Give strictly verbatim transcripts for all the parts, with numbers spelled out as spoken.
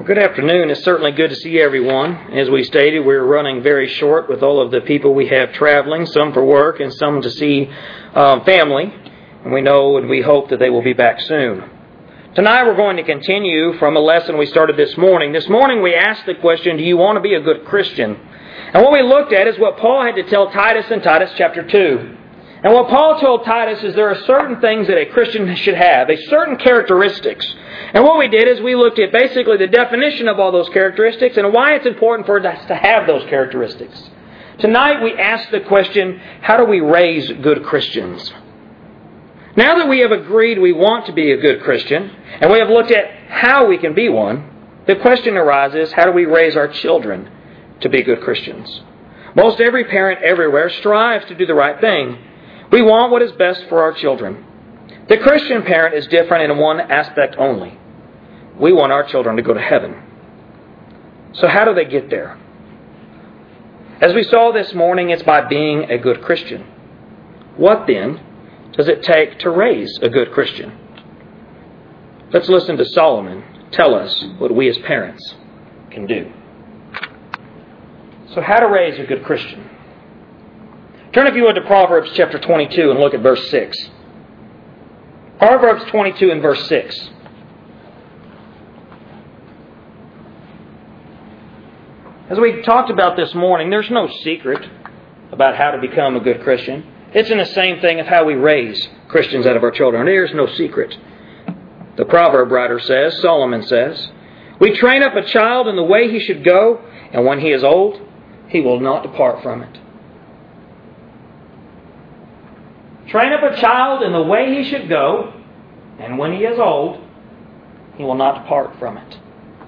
Well, good afternoon. It's certainly good to see everyone. As we stated, we're running very short with all of the people we have traveling, some for work and some to see um, family. And we know and we hope that they will be back soon. Tonight we're going to continue from a lesson we started this morning. This morning we asked the question, do you want to be a good Christian? And what we looked at is what Paul had to tell Titus in Titus chapter two. And what Paul told Titus is there are certain things that a Christian should have, a certain characteristics. And what we did is we looked at basically the definition of all those characteristics and why it's important for us to have those characteristics. Tonight we ask the question, how do we raise good Christians? Now that we have agreed we want to be a good Christian, and we have looked at how we can be one, the question arises, how do we raise our children to be good Christians? Most every parent everywhere strives to do the right thing. We want what is best for our children. The Christian parent is different in one aspect only. We want our children to go to heaven. So how do they get there? As we saw this morning, it's by being a good Christian. What then does it take to raise a good Christian? Let's listen to Solomon tell us what we as parents can do. So how to raise a good Christian? Turn, if you would, to Proverbs chapter twenty-two and look at verse six. Proverbs twenty-two and verse six. As we talked about this morning, there's no secret about how to become a good Christian. It's in the same thing of how we raise Christians out of our children. There's no secret. The proverb writer says, Solomon says, we train up a child in the way he should go, and when he is old, he will not depart from it. Train up a child in the way he should go, and when he is old, he will not depart from it.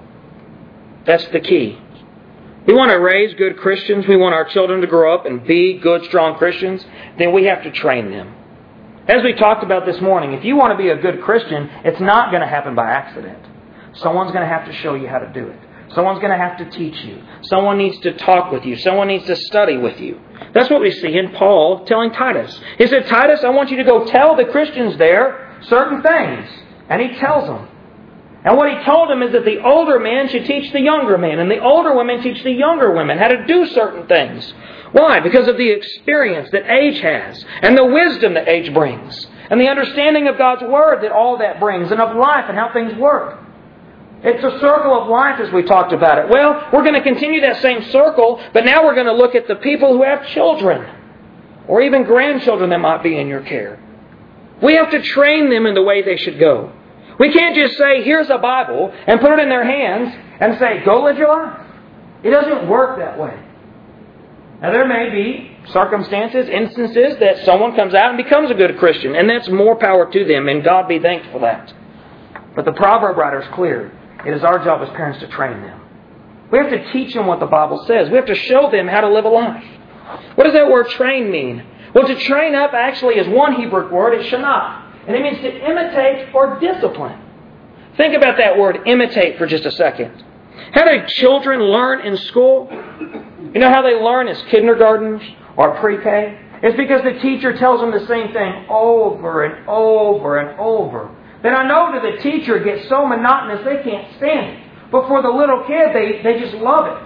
That's the key. We want to raise good Christians. We want our children to grow up and be good, strong Christians. Then we have to train them. As we talked about this morning, if you want to be a good Christian, it's not going to happen by accident. Someone's going to have to show you how to do it. Someone's going to have to teach you. Someone needs to talk with you. Someone needs to study with you. That's what we see in Paul telling Titus. He said, Titus, I want you to go tell the Christians there certain things. And he tells them. And what he told them is that the older men should teach the younger men, and the older women teach the younger women how to do certain things. Why? Because of the experience that age has, and the wisdom that age brings, and the understanding of God's Word that all that brings, and of life and how things work. It's a circle of life as we talked about it. Well, we're going to continue that same circle, but now we're going to look at the people who have children, or even grandchildren that might be in your care. We have to train them in the way they should go. We can't just say, here's a Bible, and put it in their hands and say, go live your life. It doesn't work that way. Now, there may be circumstances, instances that someone comes out and becomes a good Christian, and that's more power to them, and God be thanked for that. But the proverb writer is clear. It is our job as parents to train them. We have to teach them what the Bible says. We have to show them how to live a life. What does that word train mean? Well, to train up actually is one Hebrew word, it's shanah. And it means to imitate or discipline. Think about that word, imitate, for just a second. How do children learn in school? You know how they learn as kindergartens or pre-K? It's because the teacher tells them the same thing over and over and over. Then I know that the teacher gets so monotonous they can't stand it. But for the little kid, they, they just love it.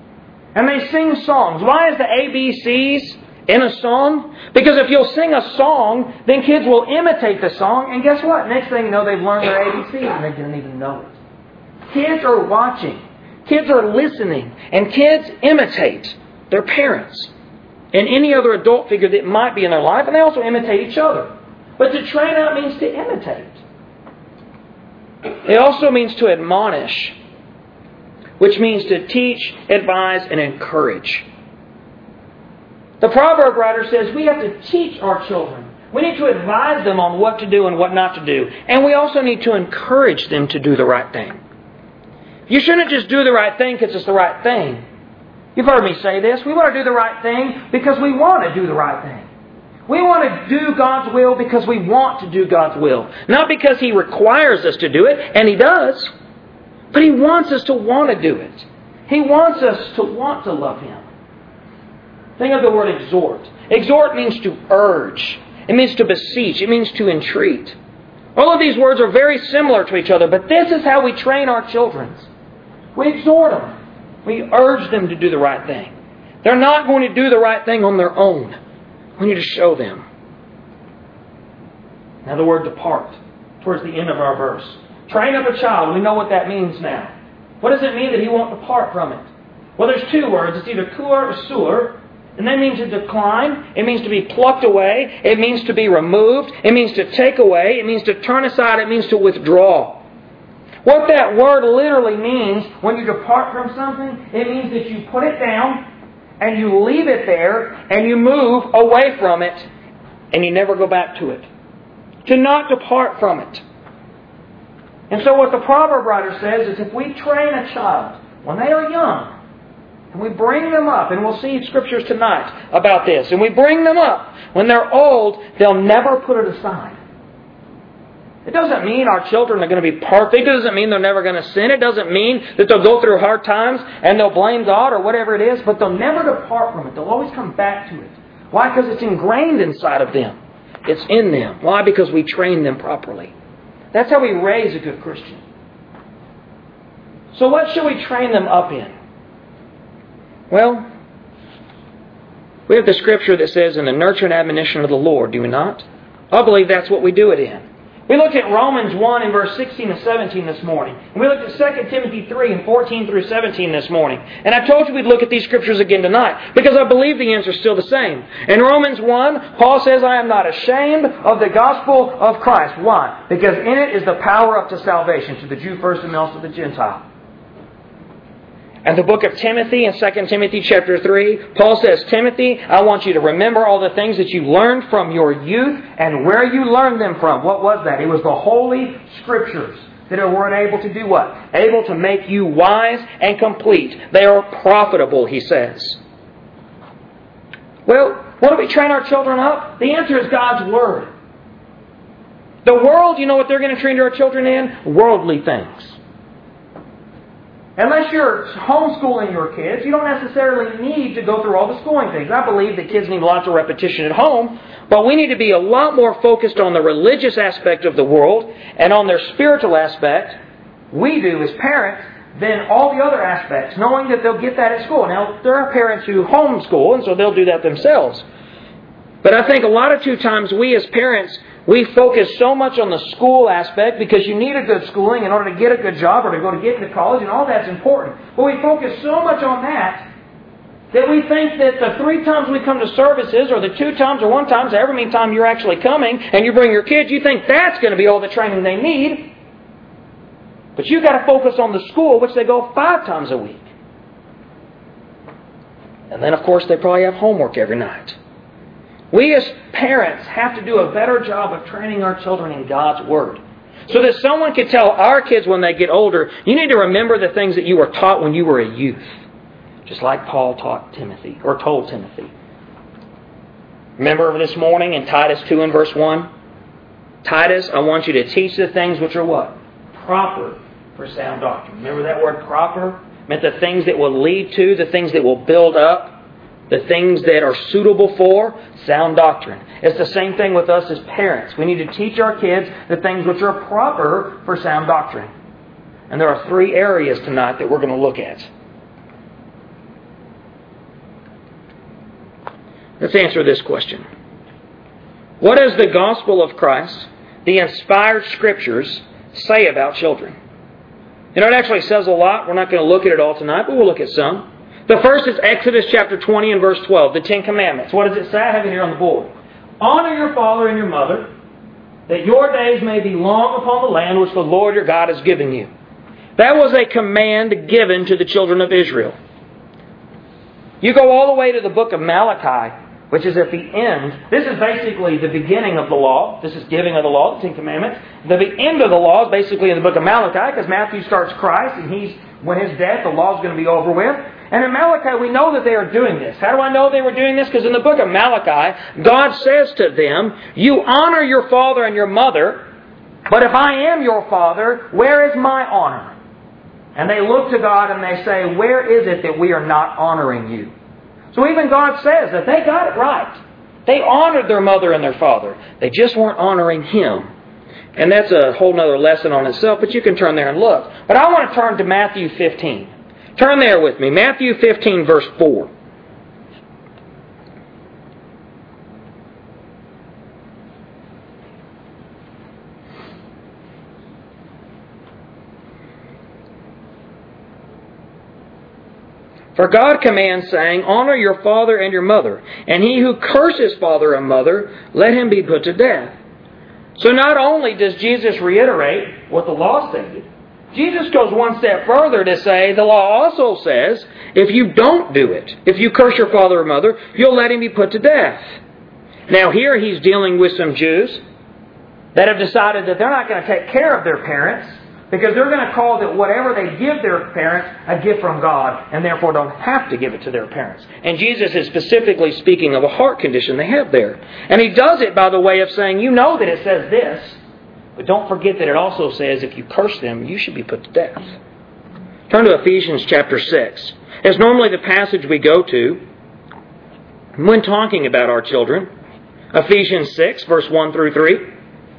And they sing songs. Why is the A B Cs in a song? Because if you'll sing a song, then kids will imitate the song, and guess what? Next thing you know, they've learned their A B Cs and they didn't even know it. Kids are watching. Kids are listening. And kids imitate their parents and any other adult figure that might be in their life, and they also imitate each other. But to train up means to imitate. It also means to admonish, which means to teach, advise, and encourage. The proverb writer says we have to teach our children. We need to advise them on what to do and what not to do. And we also need to encourage them to do the right thing. You shouldn't just do the right thing because it's the right thing. You've heard me say this. We want to do the right thing because we want to do the right thing. We want to do God's will because we want to do God's will. Not because He requires us to do it, and He does. But He wants us to want to do it. He wants us to want to love Him. Think of the word exhort. Exhort means to urge. It means to beseech. It means to entreat. All of these words are very similar to each other, but this is how we train our children. We exhort them. We urge them to do the right thing. They're not going to do the right thing on their own. We need to show them. Now the word depart, towards the end of our verse. Train up a child. We know what that means now. What does it mean that he won't depart from it? Well, there's two words. It's either kur or sur. And that means to decline. It means to be plucked away. It means to be removed. It means to take away. It means to turn aside. It means to withdraw. What that word literally means when you depart from something, it means that you put it down and you leave it there and you move away from it and you never go back to it. To not depart from it. And so what the proverb writer says is if we train a child when they are young, and we bring them up, and we'll see scriptures tonight about this, and we bring them up, when they're old, they'll never put it aside. It doesn't mean our children are going to be perfect. It doesn't mean they're never going to sin. It doesn't mean that they'll go through hard times and they'll blame God or whatever it is, but they'll never depart from it. They'll always come back to it. Why? Because it's ingrained inside of them. It's in them. Why? Because we train them properly. That's how we raise a good Christian. So what should we train them up in? Well, we have the scripture that says, in the nurture and admonition of the Lord, do we not? I believe that's what we do it in. We looked at Romans one in verse sixteen and seventeen this morning. And we looked at Second Timothy three and fourteen through seventeen this morning. And I told you we'd look at these scriptures again tonight, because I believe the answer is still the same. In Romans one, Paul says, I am not ashamed of the gospel of Christ. Why? Because in it is the power up to salvation, to the Jew first and also to the Gentile. And the book of Timothy, in Second Timothy chapter three, Paul says, Timothy, I want you to remember all the things that you learned from your youth and where you learned them from. What was that? It was the Holy Scriptures that were able to do what? Able to make you wise and complete. They are profitable, he says. Well, what do we train our children up? The answer is God's Word. The world, you know what they're going to train our children in? Worldly things. Unless you're homeschooling your kids, you don't necessarily need to go through all the schooling things. I believe that kids need lots of repetition at home, but we need to be a lot more focused on the religious aspect of the world and on their spiritual aspect, we do as parents, than all the other aspects, knowing that they'll get that at school. Now, there are parents who homeschool, and so they'll do that themselves. But I think a lot of two times we as parents, we focus so much on the school aspect because you need a good schooling in order to get a good job or to go to get into college, and all that's important. But we focus so much on that that we think that the three times we come to services or the two times or one time, however many times you're actually coming and you bring your kids, you think that's going to be all the training they need. But you've got to focus on the school, which they go five times a week. And then, of course, they probably have homework every night. We as parents have to do a better job of training our children in God's Word. So that someone can tell our kids when they get older, you need to remember the things that you were taught when you were a youth. Just like Paul taught Timothy, or told Timothy. Remember this morning in Titus two and verse one? Titus, I want you to teach the things which are what? Proper for sound doctrine. Remember that word proper? It meant the things that will lead to, the things that will build up. The things that are suitable for sound doctrine. It's the same thing with us as parents. We need to teach our kids the things which are proper for sound doctrine. And there are three areas tonight that we're going to look at. Let's answer this question. What does the gospel of Christ, the inspired Scriptures, say about children? You know, it actually says a lot. We're not going to look at it all tonight, but we'll look at some. The first is Exodus chapter twenty and verse twelve, the Ten Commandments. What does it say? I have it here on the board. Honor your father and your mother, that your days may be long upon the land which the Lord your God has given you. That was a command given to the children of Israel. You go all the way to the book of Malachi, which is at the end. This is basically the beginning of the law. This is giving of the law, the Ten Commandments. The end of the law is basically in the book of Malachi, because Matthew starts Christ, and he's when his death, the law is going to be over with. And in Malachi, we know that they are doing this. How do I know they were doing this? Because in the book of Malachi, God says to them, you honor your father and your mother, but if I am your father, where is my honor? And they look to God and they say, where is it that we are not honoring you? So even God says that they got it right. They honored their mother and their father. They just weren't honoring Him. And that's a whole nother lesson on itself, but you can turn there and look. But I want to turn to Matthew fifteen. Turn there with me. Matthew fifteen, verse four. For God commands, saying, Honor your father and your mother, and he who curses father and mother, let him be put to death. So not only does Jesus reiterate what the law stated, Jesus goes one step further to say the law also says, if you don't do it, if you curse your father or mother, you'll let him be put to death. Now here he's dealing with some Jews that have decided that they're not going to take care of their parents, because they're going to call that whatever they give their parents a gift from God, and therefore don't have to give it to their parents. And Jesus is specifically speaking of a heart condition they have there. And He does it by the way of saying, you know that it says this, but don't forget that it also says if you curse them, you should be put to death. Turn to Ephesians chapter six. It's normally the passage we go to when talking about our children. Ephesians six, verse one through three.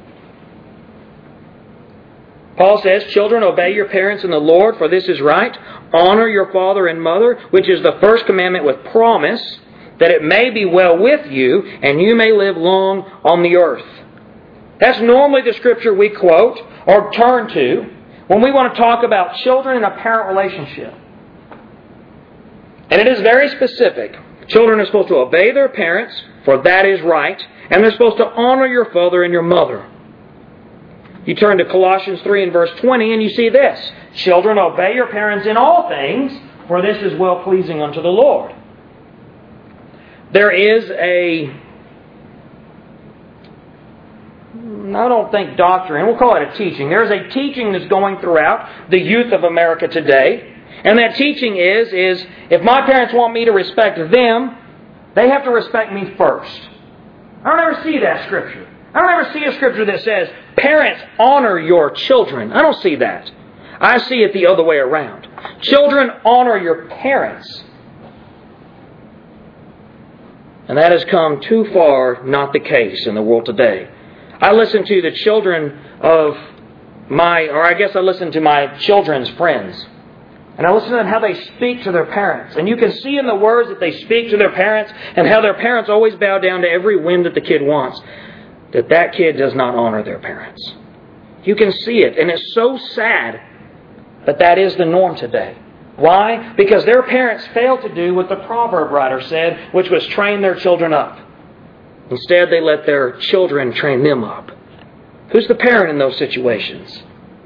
Paul says, Children, obey your parents in the Lord, for this is right. Honor your father and mother, which is the first commandment with promise, that it may be well with you, and you may live long on the earth. That's normally the scripture we quote or turn to when we want to talk about children and a parent relationship. And it is very specific. Children are supposed to obey their parents, for that is right, and they're supposed to honor your father and your mother. You turn to Colossians three and verse twenty and you see this. Children, obey your parents in all things, for this is well-pleasing unto the Lord. There is a, I don't think doctrine, we'll call it a teaching. There's a teaching that's going throughout the youth of America today. And that teaching is, is if my parents want me to respect them, they have to respect me first. I don't ever see that scripture. I don't ever see a scripture that says, parents, honor your children. I don't see that. I see it the other way around. Children, honor your parents. And that has come too far not the case in the world today. I listen to the children of my, or I guess I listen to my children's friends. And I listen to them how they speak to their parents. And you can see in the words that they speak to their parents and how their parents always bow down to every whim that the kid wants, that that kid does not honor their parents. You can see it, and it's so sad, but that is the norm today. Why? Because their parents failed to do what the proverb writer said, which was train their children up. Instead, they let their children train them up. Who's the parent in those situations?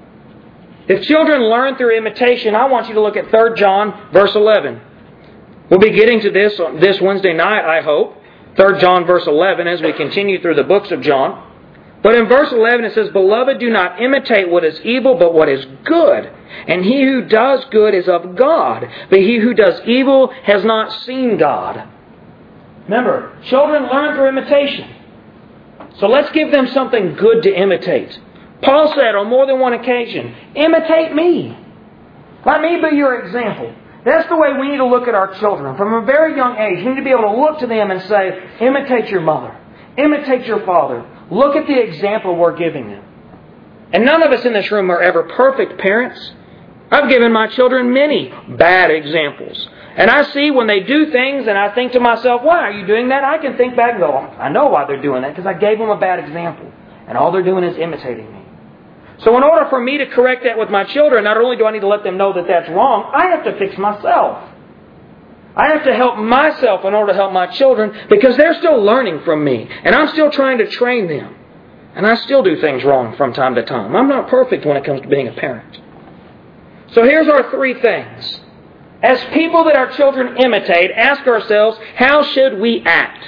If children learn through imitation, I want you to look at Third John, verse eleven. We'll be getting to this this Wednesday night, I hope. Third John, verse eleven, as we continue through the books of John. But in verse eleven it says, Beloved, do not imitate what is evil, but what is good. And he who does good is of God, but he who does evil has not seen God. Remember, children learn through imitation. So let's give them something good to imitate. Paul said on more than one occasion, imitate me. Let me be your example. That's the way we need to look at our children. From a very young age, we need to be able to look to them and say, imitate your mother. Imitate your father. Look at the example we're giving them. And none of us in this room are ever perfect parents. I've given my children many bad examples. And I see when they do things and I think to myself, why are you doing that? I can think back and go, I know why they're doing that, because I gave them a bad example. And all they're doing is imitating me. So in order for me to correct that with my children, not only do I need to let them know that that's wrong, I have to fix myself. I have to help myself in order to help my children, because they're still learning from me. And I'm still trying to train them. And I still do things wrong from time to time. I'm not perfect when it comes to being a parent. So here's our three things. As people that our children imitate, ask ourselves, how should we act?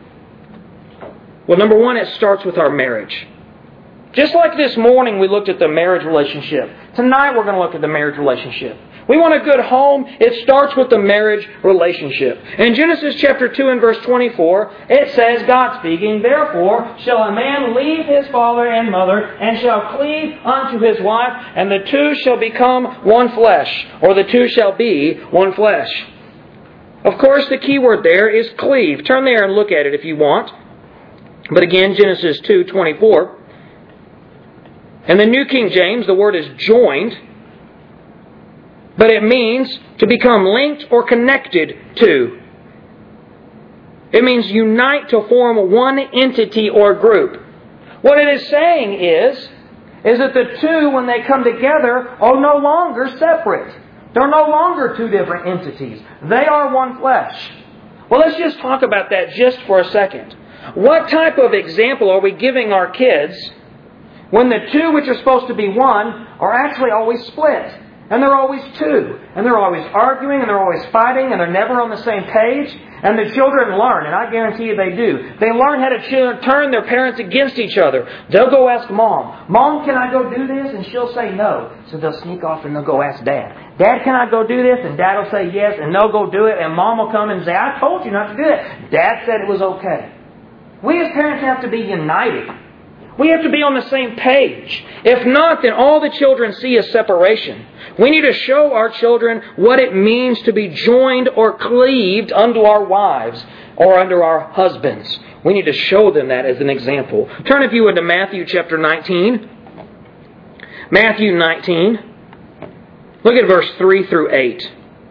Well, number one, it starts with our marriage. Just like this morning we looked at the marriage relationship, tonight we're going to look at the marriage relationship. We want a good home. It starts with the marriage relationship. In Genesis chapter two and verse twenty-four, it says, God speaking, Therefore shall a man leave his father and mother, and shall cleave unto his wife, and the two shall become one flesh, or the two shall be one flesh. Of course, the key word there is cleave. Turn there and look at it if you want. But again, Genesis two twenty-four. In the New King James, the word is joined, but it means to become linked or connected to. It means unite to form one entity or group. What it is saying is, is that the two, when they come together, are no longer separate. They're no longer two different entities. They are one flesh. Well, let's just talk about that just for a second. What type of example are we giving our kids when the two which are supposed to be one are actually always split? And they're always two. And they're always arguing, and they're always fighting, and they're never on the same page. And the children learn, and I guarantee you they do. They learn how to ch- turn their parents against each other. They'll go ask Mom, Mom, can I go do this? And she'll say no. So they'll sneak off and they'll go ask Dad. Dad, can I go do this? And Dad will say yes, and they'll go do it. And Mom will come and say, I told you not to do that. Dad said it was okay. We as parents have to be united. We have to be on the same page. If not, then all the children see is separation. We need to show our children what it means to be joined or cleaved unto our wives or unto our husbands. We need to show them that as an example. Turn, if you would, to Matthew chapter nineteen. Matthew nineteen. Look at verse three through eight.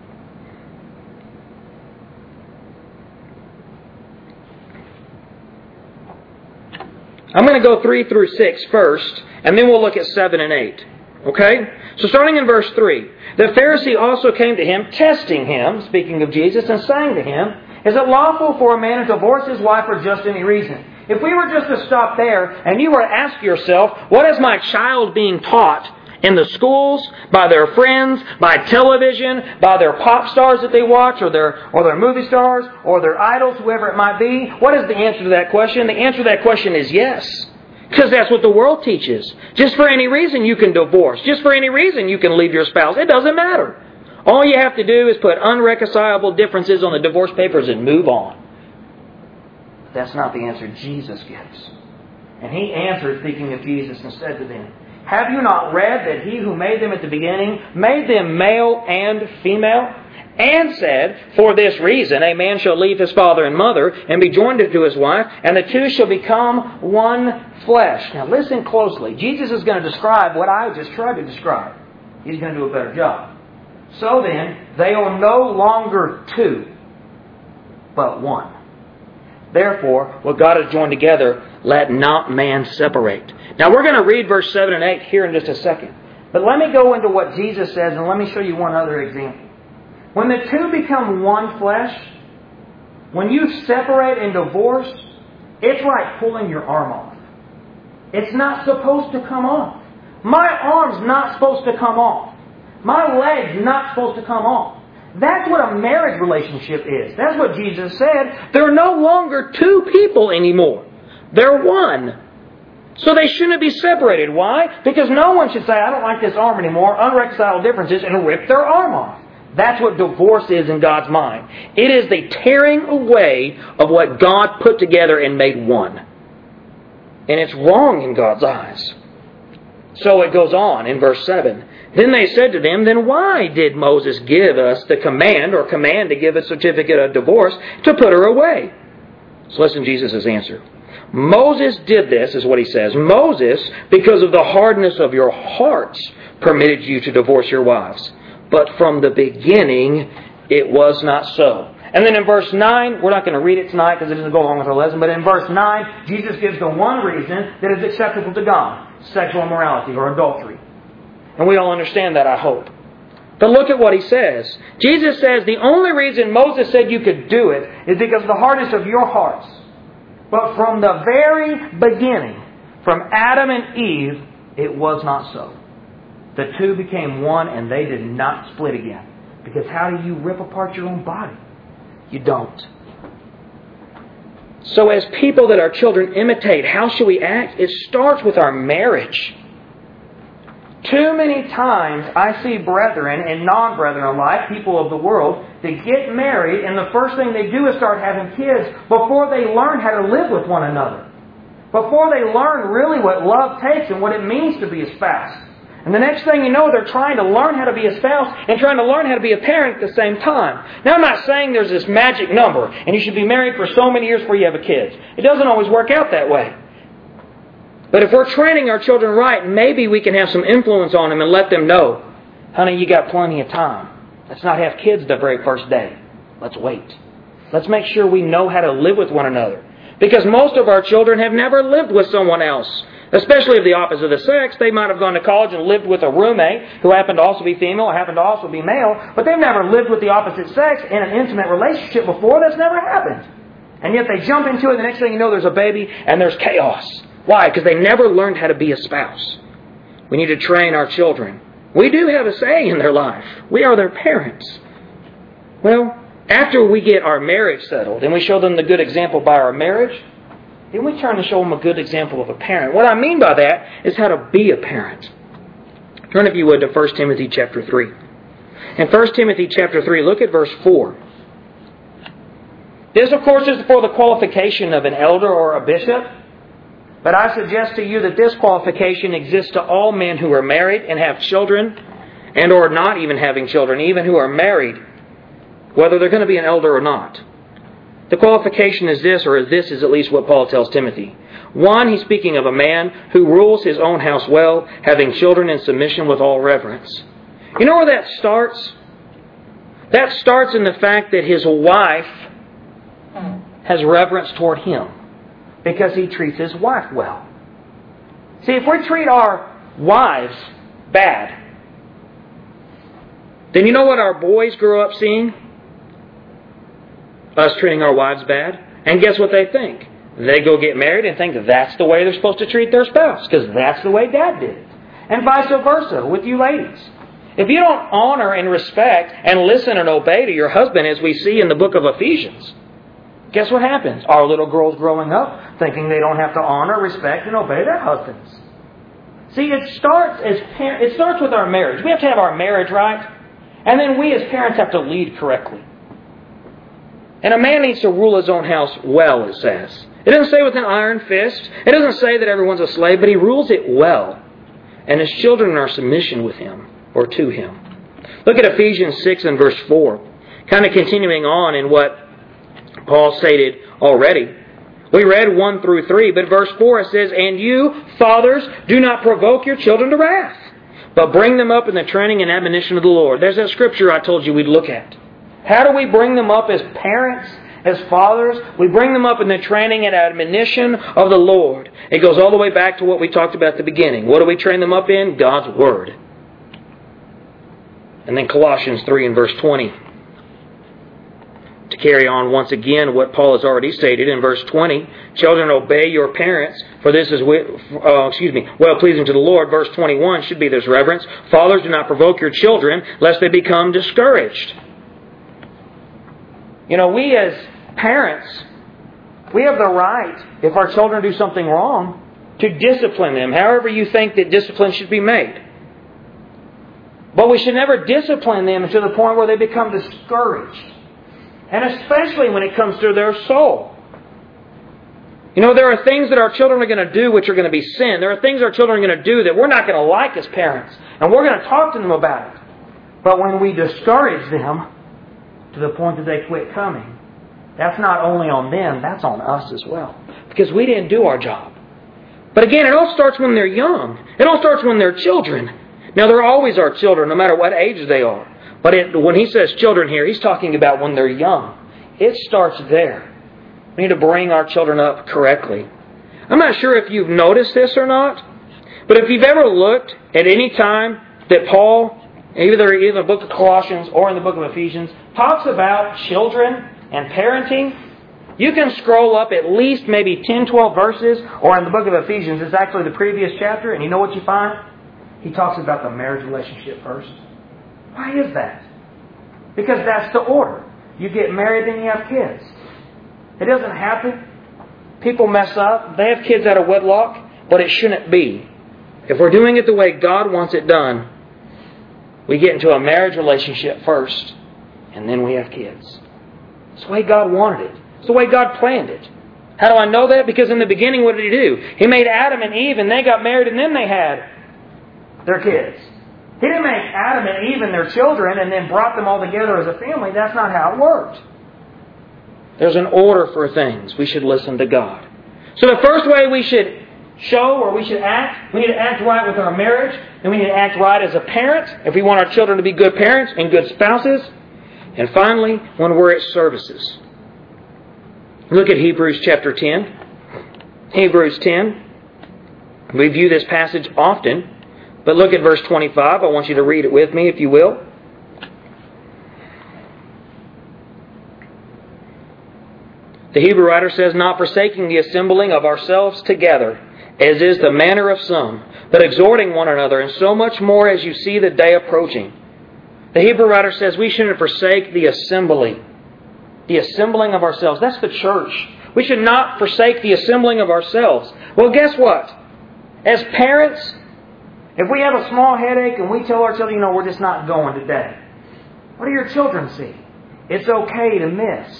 I'm going to go three through six first, and then we'll look at seven and eight. Okay? So starting in verse three. The Pharisee also came to him, testing him, speaking of Jesus, and saying to him, Is it lawful for a man to divorce his wife for just any reason? If we were just to stop there, and you were to ask yourself, what is my child being taught in the schools, by their friends, by television, by their pop stars that they watch, or their or their movie stars, or their idols, whoever it might be? What is the answer to that question? The answer to that question is yes. Because that's what the world teaches. Just for any reason you can divorce. Just for any reason you can leave your spouse. It doesn't matter. All you have to do is put unreconcilable differences on the divorce papers and move on. That's not the answer Jesus gives. And He answered, speaking of Jesus, and said to them, Have you not read that He who made them at the beginning made them male and female? And said, For this reason a man shall leave his father and mother and be joined to his wife, and the two shall become one flesh. Now listen closely. Jesus is going to describe what I just tried to describe. He's going to do a better job. So then, they are no longer two, but one. Therefore, what God has joined together, let not man separate. Now we're going to read verse seven and eight here in just a second. But let me go into what Jesus says, and let me show you one other example. When the two become one flesh, when you separate and divorce, it's like pulling your arm off. It's not supposed to come off. My arm's not supposed to come off. My leg's not supposed to come off. That's what a marriage relationship is. That's what Jesus said. They're no longer two people anymore. They're one. So they shouldn't be separated. Why? Because no one should say, I don't like this arm anymore, unreconciled differences, and rip their arm off. That's what divorce is in God's mind. It is the tearing away of what God put together and made one. And it's wrong in God's eyes. So it goes on in verse seven. Then they said to them, Then why did Moses give us the command or command to give a certificate of divorce to put her away? So listen to Jesus' answer. Moses did this, is what he says. Moses, because of the hardness of your hearts, permitted you to divorce your wives. But from the beginning, it was not so. And then in verse nine, we're not going to read it tonight because it doesn't go along with our lesson, but in verse nine, Jesus gives the one reason that is acceptable to God. Sexual immorality or adultery. And we all understand that, I hope. But look at what He says. Jesus says the only reason Moses said you could do it is because of the hardness of your hearts. But from the very beginning, from Adam and Eve, it was not so. The two became one and they did not split again. Because how do you rip apart your own body? You don't. So as people that our children imitate, how should we act? It starts with our marriage. Too many times I see brethren and non-brethren alike, people of the world, that get married and the first thing they do is start having kids before they learn how to live with one another. Before they learn really what love takes and what it means to be a spouse. And the next thing you know, they're trying to learn how to be a spouse and trying to learn how to be a parent at the same time. Now, I'm not saying there's this magic number and you should be married for so many years before you have a kid. It doesn't always work out that way. But if we're training our children right, maybe we can have some influence on them and let them know, honey, you got plenty of time. Let's not have kids the very first day. Let's wait. Let's make sure we know how to live with one another. Because most of our children have never lived with someone else. Especially of the opposite of the sex. They might have gone to college and lived with a roommate who happened to also be female or happened to also be male. But they've never lived with the opposite sex in an intimate relationship before. That's never happened. And yet they jump into it, and the next thing you know, there's a baby and there's chaos. Why? Because they never learned how to be a spouse. We need to train our children. We do have a say in their life. We are their parents. Well, after we get our marriage settled and we show them the good example by our marriage, then we turn to show them a good example of a parent. What I mean by that is how to be a parent. Turn, if you would, to First Timothy chapter three. In First Timothy chapter three, look at verse four. This, of course, is for the qualification of an elder or a bishop. But I suggest to you that this qualification exists to all men who are married and have children, and or not even having children, even who are married, whether they're going to be an elder or not. The qualification is this, or this is at least what Paul tells Timothy. One, he's speaking of a man who rules his own house well, having children in submission with all reverence. You know where that starts? That starts in the fact that his wife has reverence toward him because he treats his wife well. See, if we treat our wives bad, then you know what our boys grow up seeing? Us treating our wives bad. And guess what they think? They go get married and think that's the way they're supposed to treat their spouse because that's the way Dad did it. And vice versa with you ladies. If you don't honor and respect and listen and obey to your husband, as we see in the book of Ephesians, guess what happens? Our little girls growing up thinking they don't have to honor, respect, and obey their husbands. See, it starts as par- it starts with our marriage. We have to have our marriage right, and then we as parents have to lead correctly. And a man needs to rule his own house well, it says. It doesn't say with an iron fist. It doesn't say that everyone's a slave, but he rules it well. And his children are submission with him, or to him. Look at Ephesians six and verse four. Kind of continuing on in what Paul stated already. We read one through three, but verse four it says, And you, fathers, do not provoke your children to wrath, but bring them up in the training and admonition of the Lord. There's that scripture I told you we'd look at. How do we bring them up as parents, as fathers? We bring them up in the training and admonition of the Lord. It goes all the way back to what we talked about at the beginning. What do we train them up in? God's Word. And then Colossians three and verse twenty. To carry on once again what Paul has already stated in verse twenty, children, obey your parents, for this is uh, excuse me, well pleasing to the Lord. Verse twenty-one should be this reverence. Fathers, do not provoke your children, lest they become discouraged. You know, we as parents, we have the right, if our children do something wrong, to discipline them, however you think that discipline should be made. But we should never discipline them to the point where they become discouraged. And especially when it comes to their soul. You know, there are things that our children are going to do which are going to be sin. There are things our children are going to do that we're not going to like as parents. And we're going to talk to them about it. But when we discourage them to the point that they quit coming, that's not only on them, that's on us as well. Because we didn't do our job. But again, it all starts when they're young. It all starts when they're children. Now, they're always our children, no matter what age they are. But it, when he says children here, he's talking about when they're young. It starts there. We need to bring our children up correctly. I'm not sure if you've noticed this or not, but if you've ever looked at any time that Paul, either in the book of Colossians or in the book of Ephesians, talks about children and parenting, you can scroll up at least maybe ten, twelve verses, or in the book of Ephesians, it's actually the previous chapter, and you know what you find? He talks about the marriage relationship first. Why is that? Because that's the order. You get married, then you have kids. It doesn't happen. People mess up. They have kids out of wedlock, but it shouldn't be. If we're doing it the way God wants it done, we get into a marriage relationship first, and then we have kids. It's the way God wanted it. It's the way God planned it. How do I know that? Because in the beginning, what did He do? He made Adam and Eve, and they got married, and then they had their kids. He didn't make Adam and Eve and their children and then brought them all together as a family. That's not how it worked. There's an order for things. We should listen to God. So the first way we should show or we should act. We need to act right with our marriage. And we need to act right as a parent if we want our children to be good parents and good spouses. And finally, when we're at services. Look at Hebrews chapter ten. Hebrews ten. We view this passage often. But look at verse twenty-five. I want you to read it with me, if you will. The Hebrew writer says, not forsaking the assembling of ourselves together, as is the manner of some, but exhorting one another, and so much more as you see the day approaching. The Hebrew writer says we shouldn't forsake the assembly. The assembling of ourselves. That's the church. We should not forsake the assembling of ourselves. Well, guess what? As parents, if we have a small headache and we tell our children, you know, we're just not going today. What do your children see? It's okay to miss.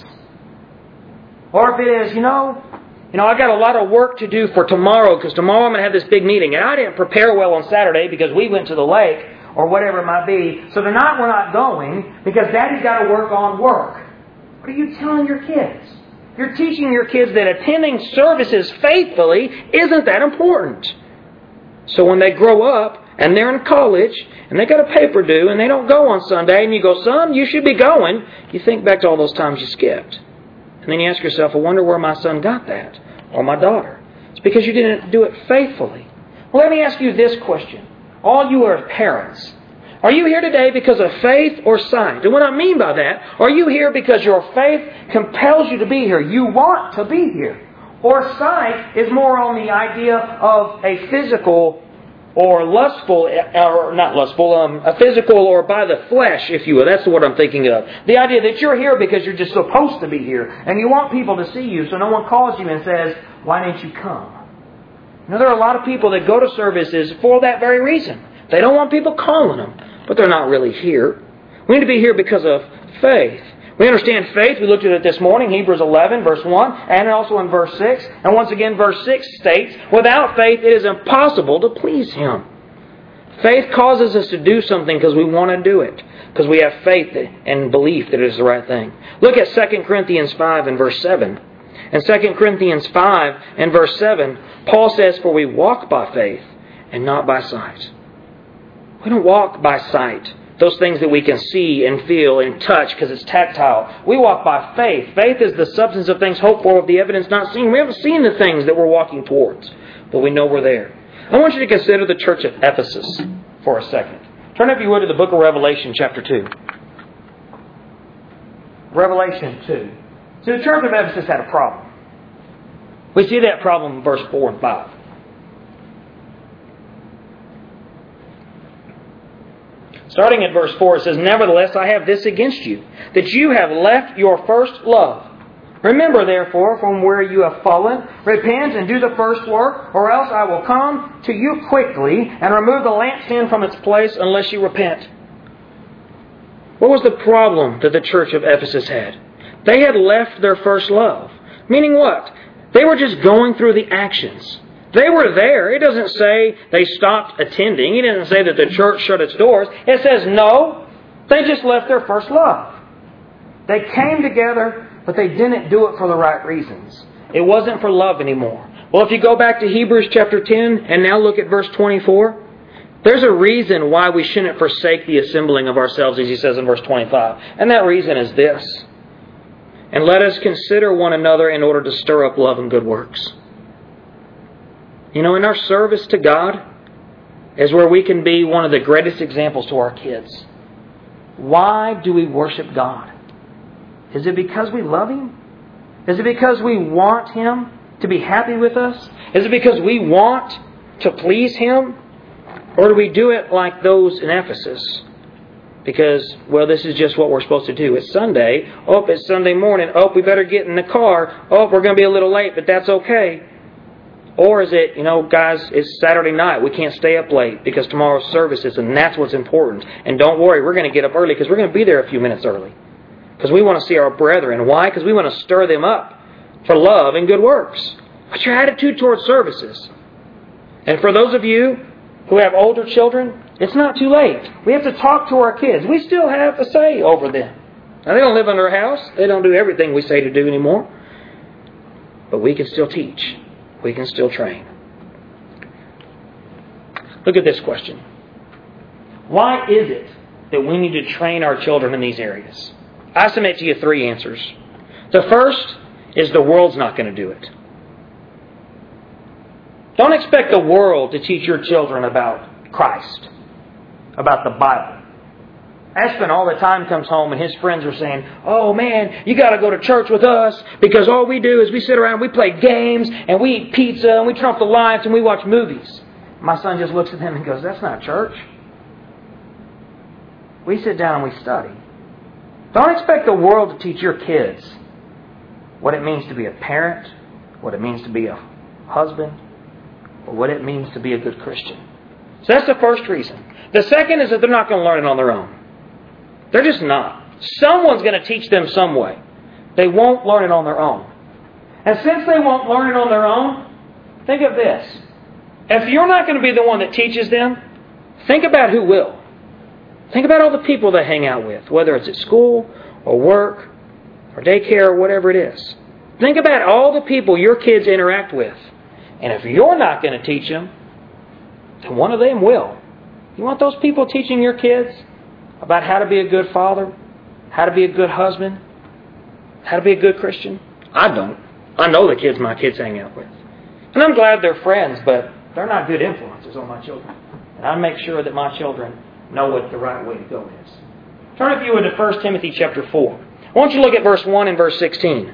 Or if it is, you know, you know, I got a lot of work to do for tomorrow because tomorrow I'm going to have this big meeting. And I didn't prepare well on Saturday because we went to the lake or whatever it might be. So tonight we're not going because Daddy's got to work on work. What are you telling your kids? You're teaching your kids that attending services faithfully isn't that important. So when they grow up and they're in college and they got a paper due and they don't go on Sunday and you go, son, you should be going. You think back to all those times you skipped. And then you ask yourself, I wonder where my son got that. Or my daughter. It's because you didn't do it faithfully. Well, let me ask you this question. All you are parents. Are you here today because of faith or sight? And what I mean by that, are you here because your faith compels you to be here? You want to be here. Or sight is more on the idea of a physical or lustful, or not lustful, um, a physical or by the flesh, if you will. That's what I'm thinking of. The idea that you're here because you're just supposed to be here. And you want people to see you, so no one calls you and says, why didn't you come? You know, there are a lot of people that go to services for that very reason. They don't want people calling them, but they're not really here. We need to be here because of faith. We understand faith. We looked at it this morning, Hebrews eleven, verse one, and also in verse six. And once again, verse six states, without faith it is impossible to please Him. Faith causes us to do something because we want to do it. Because we have faith and belief that it is the right thing. Look at Second Corinthians five and verse seven. In Second Corinthians five and verse seven, Paul says, for we walk by faith and not by sight. We don't walk by sight. Those things that we can see and feel and touch because it's tactile. We walk by faith. Faith is the substance of things hoped for, of the evidence not seen. We haven't seen the things that we're walking towards, but we know we're there. I want you to consider the church of Ephesus for a second. Turn, if you would, to the book of Revelation, chapter two. Revelation two. So the church of Ephesus had a problem. We see that problem in verse four and five. Starting at verse four, it says, nevertheless, I have this against you, that you have left your first love. Remember, therefore, from where you have fallen, repent and do the first work, or else I will come to you quickly and remove the lampstand from its place unless you repent. What was the problem that the church of Ephesus had? They had left their first love. Meaning what? They were just going through the actions. They were there. It doesn't say they stopped attending. It doesn't say that the church shut its doors. It says no, they just left their first love. They came together, but they didn't do it for the right reasons. It wasn't for love anymore. Well, if you go back to Hebrews chapter ten and now look at verse twenty-four, there's a reason why we shouldn't forsake the assembling of ourselves, as he says in verse twenty-five. And that reason is this. And let us consider one another in order to stir up love and good works. You know, in our service to God is where we can be one of the greatest examples to our kids. Why do we worship God? Is it because we love Him? Is it because we want Him to be happy with us? Is it because we want to please Him? Or do we do it like those in Ephesus? Because, well, this is just what we're supposed to do. It's Sunday. Oh, it's Sunday morning. Oh, we better get in the car. Oh, we're going to be a little late, but that's okay. Or is it, you know, guys, it's Saturday night. We can't stay up late because tomorrow's service is, and that's what's important. And don't worry, we're going to get up early because we're going to be there a few minutes early. Because we want to see our brethren. Why? Because we want to stir them up for love and good works. What's your attitude towards services? And for those of you who have older children, it's not too late. We have to talk to our kids. We still have a say over them. Now, they don't live in our house. They don't do everything we say to do anymore. But we can still teach. We can still train. Look at this question. Why is it that we need to train our children in these areas? I submit to you three answers. The first is the world's not going to do it. Don't expect the world to teach your children about Christ, about the Bible. Espen all the time comes home and his friends are saying, oh man, you got to go to church with us because all we do is we sit around and we play games and we eat pizza and we turn off the lights and we watch movies. My son just looks at them and goes, that's not church. We sit down and we study. Don't expect the world to teach your kids what it means to be a parent, what it means to be a husband, or what it means to be a good Christian. So that's the first reason. The second is that they're not going to learn it on their own. They're just not. Someone's going to teach them some way. They won't learn it on their own. And since they won't learn it on their own, think of this. If you're not going to be the one that teaches them, think about who will. Think about all the people they hang out with, whether it's at school or work or daycare or whatever it is. Think about all the people your kids interact with. And if you're not going to teach them, then one of them will. You want those people teaching your kids about how to be a good father, how to be a good husband, how to be a good Christian? I don't. I know the kids my kids hang out with. And I'm glad they're friends, but they're not good influences on my children. And I make sure that my children know what the right way to go is. Turn, if you would, to First Timothy chapter four. I want you to look at verse one and verse sixteen.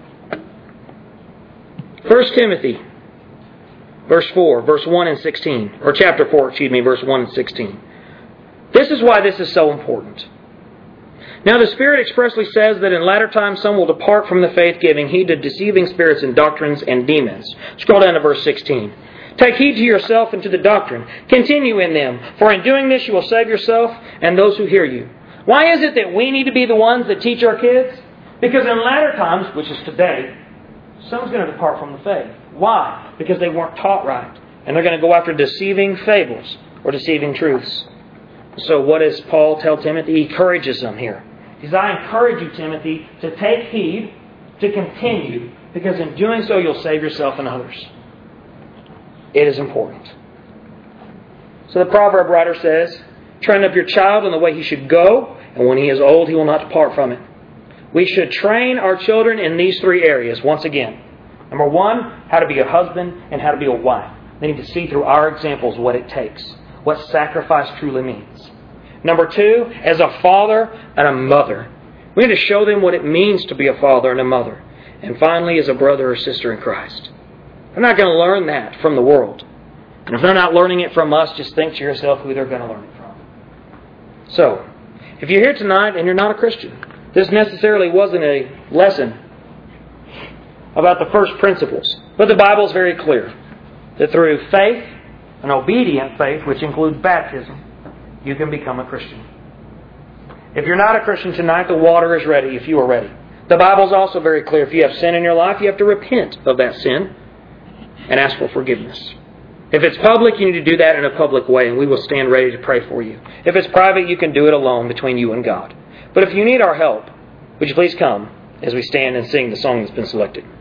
First Timothy, verse four, verse one and sixteen. Or chapter four, excuse me, verse one and sixteen. This is why this is so important. Now the Spirit expressly says that in latter times some will depart from the faith, giving heed to deceiving spirits and doctrines and demons. Scroll down to verse sixteen. Take heed to yourself and to the doctrine. Continue in them, for in doing this you will save yourself and those who hear you. Why is it that we need to be the ones that teach our kids? Because in latter times, which is today, someone's going to depart from the faith. Why? Because they weren't taught right. And they're going to go after deceiving fables or deceiving truths. So what does Paul tell Timothy? He encourages them here. He says, I encourage you, Timothy, to take heed, to continue, because in doing so you'll save yourself and others. It is important. So the proverb writer says, train up your child in the way he should go, and when he is old he will not depart from it. We should train our children in these three areas once again. Number one, how to be a husband and how to be a wife. They need to see through our examples what it takes, what sacrifice truly means. Number two, as a father and a mother. We need to show them what it means to be a father and a mother. And finally, as a brother or sister in Christ. They're not going to learn that from the world. And if they're not learning it from us, just think to yourself who they're going to learn it from. So, if you're here tonight and you're not a Christian, this necessarily wasn't a lesson about the first principles. But the Bible is very clear that through faith, an obedient faith, which includes baptism, you can become a Christian. If you're not a Christian tonight, the water is ready if you are ready. The Bible is also very clear. If you have sin in your life, you have to repent of that sin and ask for forgiveness. If it's public, you need to do that in a public way, and we will stand ready to pray for you. If it's private, you can do it alone between you and God. But if you need our help, would you please come as we stand and sing the song that's been selected.